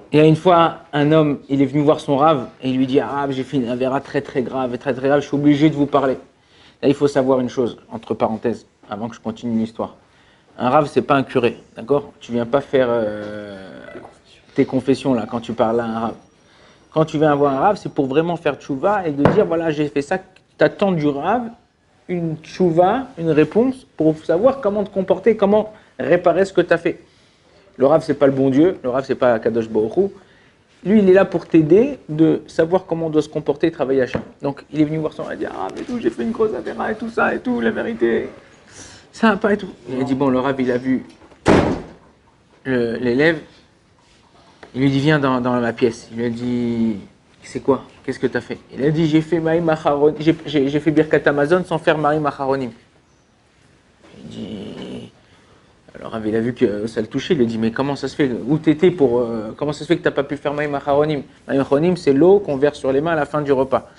Il y a une fois, un homme, il est venu voir son rave et il lui dit: ah, j'ai fait une avéra très très grave, très très grave, je suis obligé de vous parler. Là, il faut savoir une chose, entre parenthèses, avant que je continue l'histoire. Un rave, c'est pas un curé, d'accord? Tu viens pas faire tes confessions là quand tu parles à un rave. Quand tu viens voir un rave, c'est pour vraiment faire tchouva et de dire: voilà, j'ai fait ça. Tu attends du rave une tchouva, une réponse pour savoir comment te comporter, comment réparer ce que tu as fait. Le Rav, c'est pas le bon Dieu, le Rav, c'est pas Kadosh Baruch Hu. Lui, il est là pour t'aider de savoir comment on doit se comporter et travailler à chaque. Donc, il est venu voir son Rav, il a dit: ah, mais tout, j'ai fait une grosse affaire et tout ça et tout, la vérité, ça va pas et tout. Il a dit: bon, le Rav, il a vu l'élève, il lui dit: viens dans ma pièce. Il lui a dit: c'est quoi? Qu'est-ce que tu as fait? Il a dit: j'ai fait Maïm Acharonim, j'ai fait Birkat Amazon sans faire Maïm Acharonim. Il dit. Alors il a vu que ça le touchait, il lui a dit: mais comment ça se fait? Où t'étais pour comment ça se fait que t'as pas pu faire Maïm Acharonim? Maïm Acharonim, c'est l'eau qu'on verse sur les mains à la fin du repas.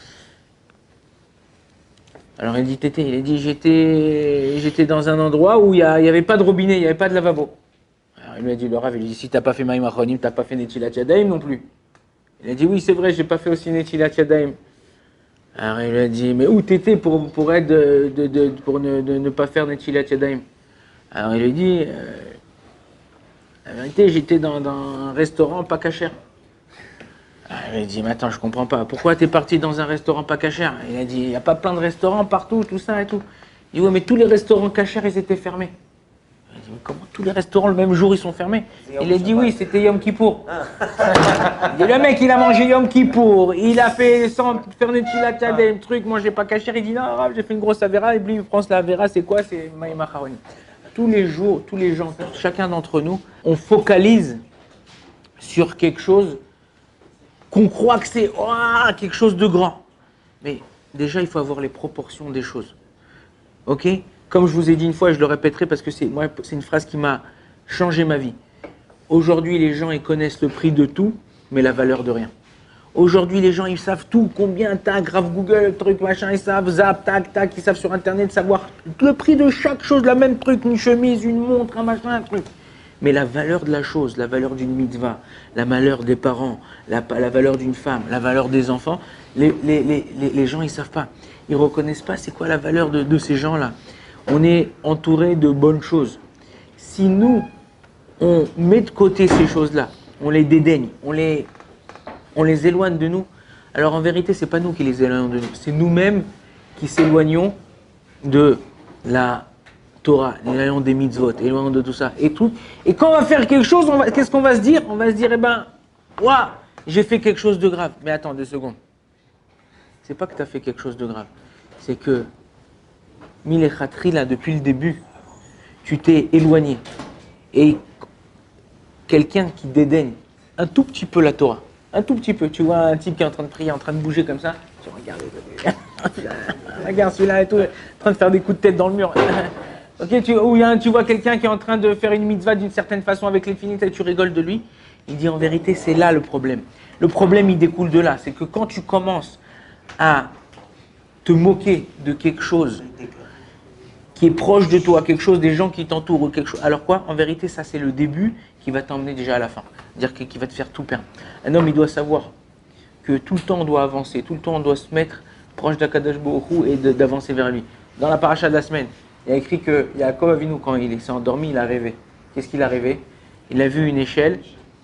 Alors il dit: t'étais, il a dit: j'étais dans un endroit où il y avait pas de robinet, il y avait pas de lavabo. Alors il lui a dit, le Rav, il lui dit: si t'as pas fait Maïm Acharonim, t'as pas fait Netilat Yadayim non plus. Il a dit: oui, c'est vrai, j'ai pas fait aussi Netilat Yadayim. Alors il lui a dit: mais où t'étais pour être pour ne pas faire Netilat Yadayim? Alors il lui dit: la vérité, j'étais dans un restaurant pas cachère. Alors, il lui dit: mais attends, je comprends pas. Pourquoi t'es parti dans un restaurant pas cachère? Il a dit: il n'y a pas plein de restaurants partout, tout ça et tout. Il dit: ouais, mais tous les restaurants cachères, ils étaient fermés. Il a dit: mais comment tous les restaurants le même jour, ils sont fermés? Il a dit: oui, c'était Yom Kippour. Il dit: le mec, il a mangé Yom Kippour, il a fait sans faire Netilat Yadayim, truc, moi j'ai pas cachère. Il dit: non, j'ai fait une grosse avéra. Et puis il prend la avéra, c'est quoi? C'est Maïm Acharonim. Tous les jours, tous les gens, chacun d'entre nous, on focalise sur quelque chose qu'on croit que c'est quelque chose de grand. Mais déjà, il faut avoir les proportions des choses. Ok? Comme je vous ai dit une fois, et je le répéterai parce que c'est une phrase qui m'a changé ma vie. Aujourd'hui, les gens, ils connaissent le prix de tout, mais la valeur de rien. Aujourd'hui, les gens, ils savent tout, combien, tac, grave Google, truc, machin, ils savent, zap, tac, tac, ils savent sur Internet savoir le prix de chaque chose, la même truc, une chemise, une montre, un machin, un truc. Mais la valeur de la chose, la valeur d'une mitzvah, la valeur des parents, la valeur d'une femme, la valeur des enfants, les gens, ils savent pas. Ils reconnaissent pas c'est quoi la valeur de ces gens-là. On est entouré de bonnes choses. Si nous, on met de côté ces choses-là, on les dédaigne, on les éloigne de nous, alors en vérité, c'est pas nous qui les éloignons de nous, c'est nous-mêmes qui s'éloignons de la Torah, éloignons des mitzvot, éloignons de tout ça et tout. Et quand on va faire quelque chose, qu'est-ce qu'on va se dire? On va se dire: eh ben, waouh, j'ai fait quelque chose de grave. Mais attends 2 secondes. C'est pas que tu as fait quelque chose de grave, c'est que Milechatri, là, depuis le début, tu t'es éloigné. Et quelqu'un qui dédaigne un tout petit peu la Torah, un tout petit peu, tu vois un type qui est en train de prier, en train de bouger comme ça, tu regardes, regarde celui-là et tout, en train de faire des coups de tête dans le mur. Ok, tu vois quelqu'un qui est en train de faire une mitzvah d'une certaine façon avec les finites et tu rigoles de lui. Il dit: en vérité, c'est là le problème. Le problème, il découle de là. C'est que quand tu commences à te moquer de quelque chose qui est proche de toi, quelque chose des gens qui t'entourent, ou quelque chose. Alors quoi? En vérité, ça c'est le début qui va t'emmener déjà à la fin. C'est-à-dire qui va te faire tout perdre. Un homme, il doit savoir que tout le temps on doit avancer, tout le temps on doit se mettre proche d'Akadosh Baruch Hu et d'avancer vers lui. Dans la paracha de la semaine, il y a écrit que Yaakov Avinu, quand il s'est endormi, il a rêvé. Qu'est-ce qu'il a rêvé? Il a vu une échelle,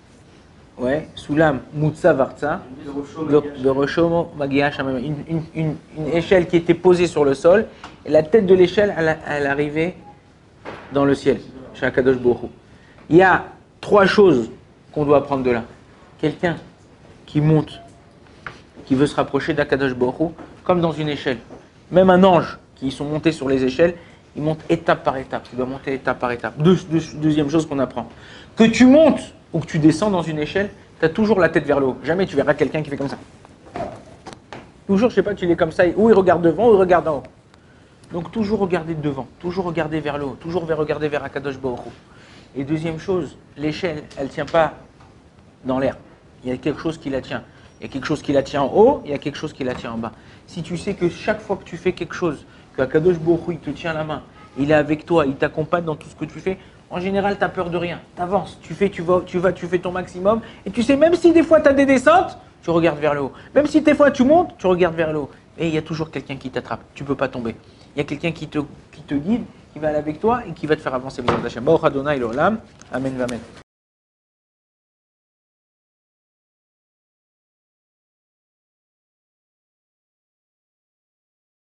Soulam Mutsa Vartsa, de Roshomo Magia Shamam, une échelle qui était posée sur le sol, et la tête de l'échelle, elle arrivait dans le ciel, chez Akadosh Baruch Hu. Il y a 3 choses qu'on doit apprendre de là. Quelqu'un qui monte, qui veut se rapprocher d'Akadosh Baruch Hu, comme dans une échelle. Même un ange qui sont montés sur les échelles, il monte étape par étape. Il doit monter étape par étape. Deuxième chose qu'on apprend. Que tu montes ou que tu descends dans une échelle, tu as toujours la tête vers le haut. Jamais tu verras quelqu'un qui fait comme ça. Toujours, je sais pas, tu es comme ça, ou il regarde devant ou il regarde en haut. Donc toujours regarder devant, toujours regarder vers le haut, toujours regarder vers Akadosh Baruch Hu. Et deuxième chose, l'échelle, elle ne tient pas dans l'air. Il y a quelque chose qui la tient. Il y a quelque chose qui la tient en haut, il y a quelque chose qui la tient en bas. Si tu sais que chaque fois que tu fais quelque chose, que Akadosh Baruch Hu, il te tient la main, il est avec toi, il t'accompagne dans tout ce que tu fais, En général, tu as peur de rien. Tu avances, tu fais ton maximum. Et tu sais, même si des fois tu as des descentes, tu regardes vers le haut. Même si des fois tu montes, tu regardes vers le haut. Et il y a toujours quelqu'un qui t'attrape. Tu ne peux pas tomber. Il y a quelqu'un qui te guide, qui va aller avec toi et qui va te faire avancer. Amen, amen.